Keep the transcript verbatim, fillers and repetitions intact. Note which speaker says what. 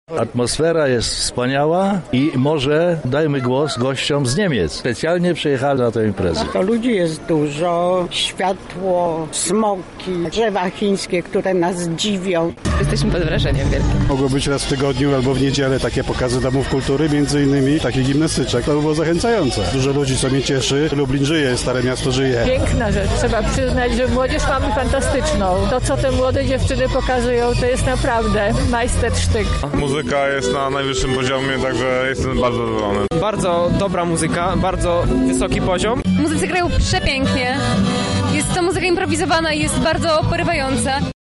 Speaker 1: Atmosfera jest wspaniała i może dajmy głos gościom z Niemiec. Specjalnie przyjechali na tę imprezę.
Speaker 2: To ludzi jest dużo, światło, smoki, drzewa chińskie, które nas dziwią.
Speaker 3: Jesteśmy pod wrażeniem wielkim.
Speaker 4: Mogło być raz w tygodniu albo w niedzielę takie pokazy domów kultury, między innymi takie gimnastyczek. To by było zachęcające. Dużo ludzi, co mnie cieszy. Lublin żyje, Stare Miasto żyje.
Speaker 5: Piękna rzecz. Trzeba przyznać, że młodzież mamy fantastyczną. To, co te młode dziewczyny pokazują, to jest naprawdę majstersztyk.
Speaker 6: Muzyka jest na najwyższym poziomie, także jestem bardzo zadowolony.
Speaker 7: Bardzo dobra muzyka, bardzo wysoki poziom.
Speaker 8: Muzycy grają przepięknie. Jest to muzyka improwizowana i jest bardzo porywająca.